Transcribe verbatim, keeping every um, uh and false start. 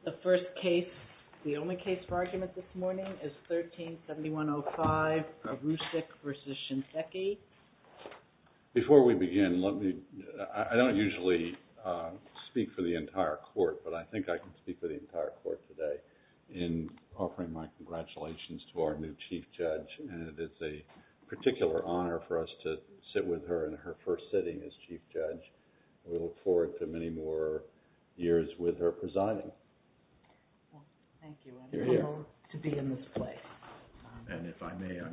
The first case, the only case for argument this morning is thirteen seventy-one oh five, Rusek versus Shinseki. Before we begin, let me, I don't usually uh, speak for the entire court, but I think I can speak for the entire court today in offering my congratulations to our new Chief Judge, and it is a particular honor for us to sit with her in her first sitting as Chief Judge. We look forward to many more years with her presiding. Well, thank you. I'm Here, here. humbled to be in this place. And if I may, I'm